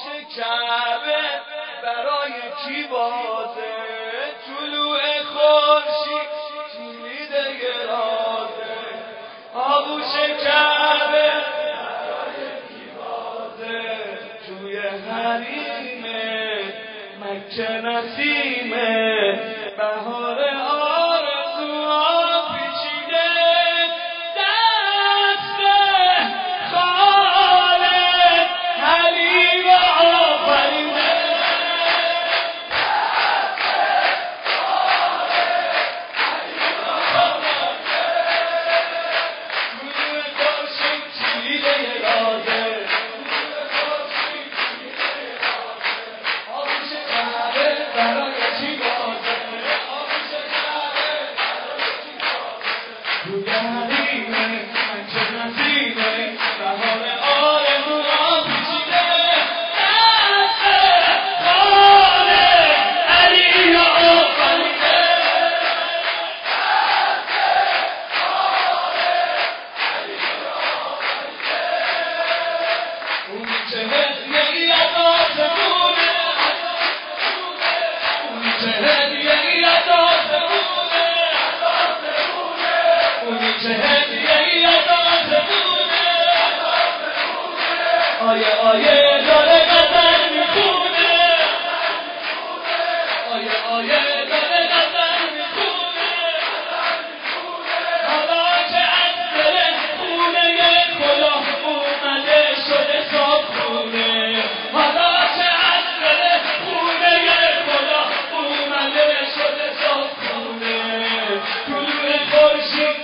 کعبه برای کی بازه؟ طلوع خورشید کلیده رازه. آغوش کعبه برای کی بازه؟ توی حریمه مکه نسیمه بهار آرزوها پیچیده دست خالق حلیم آفریده. طلوع خورشید کلیده رازه. آغوش کعبه برای کی بازه؟ توی حریمه مکه نسیمه بهار آرزوها پیچیده دست خالق علی آفریده. اونی که هدیه‌ای از آسمونه، اونی که هدیه‌ای از آسمونه، اونی که هدیه‌ای از آسمونه. آیه آیه داره غزل میخونه، آیه آیه داره غزل میخونه. حالا که از دل خونه خدا اومده شده صابخونه. حالا که از دل خونه خدا اومده شده صابخونه. طلوع خورشید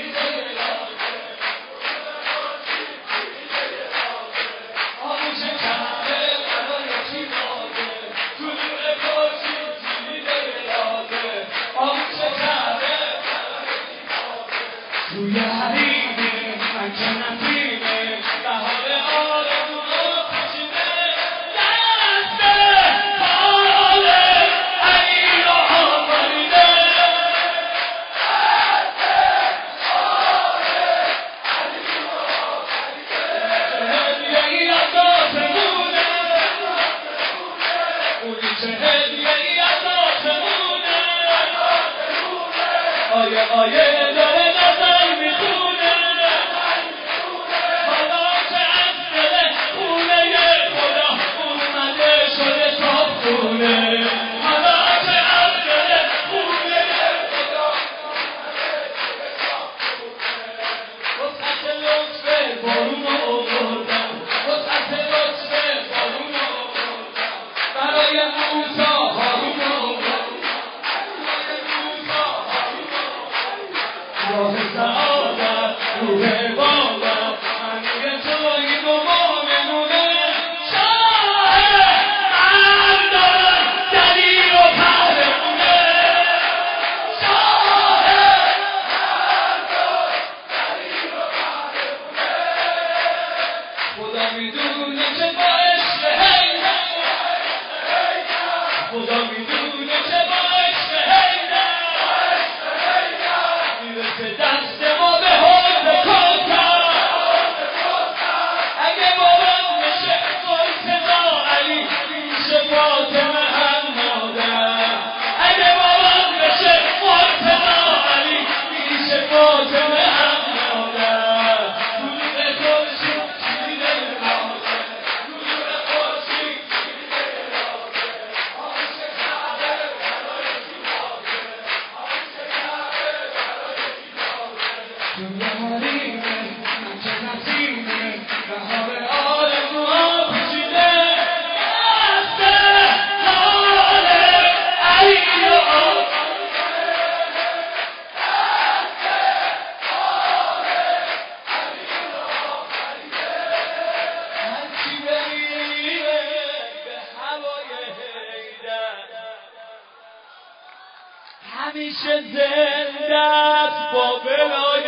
آغوش کعبه برای کی بازه؟ طلوع خورشید کلیده رازه. آغوش کعبه توی حریمه مکه نسیمه بهار آرزوها پیچیده دست خالق علی آفریده. هدیه‌ای از آسمونه، اونی که هدیه‌ای از آسمونه. آیه آیه داره غزل میخونه. حالا که از دل خونه خدا اومده شده صابخونه. حالا که از دل خونه خدا وسعت لطف بارون آوردم، وسعت لطف بارون آوردم برای موسی هارون آوردم. راه سعادت روح عبادت همیه تویی و مؤمنونه. شاه مردان دلیر و پهلوونه. شاه مردان دلیر و پهلوونه. خدا میدونه که با عشق حیدر، خدا میدونه که با عشق حیدر میرسه دست ما به حوض کوثر. اگه بابام بشه مرتضی علی پیش فاطمه هم مادر. اگه بابام بشه مرتضی علی پیش فاطمه هم مادر. طلوع خورشید کلیده رازه. طلوع خورشید کلیده رازه. آغوش کعبه برای کی بازه؟ آغوش کعبه برای کی بازه؟ توی حریمه مکه نسیمه بهار آرزوها پیچیده دست خالق علی هرچی بمیره به هوای حیدر همیشه زنده است با بلای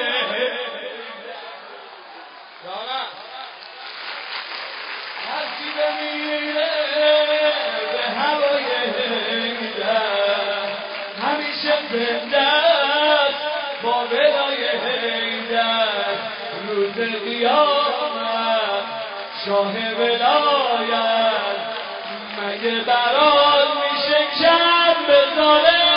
جانم. هرچی بمیره به هوای حیدر همیشه زنده است با بلای حیدر. روز قیامت شاه ولایت مگه برات میشه کم بذاره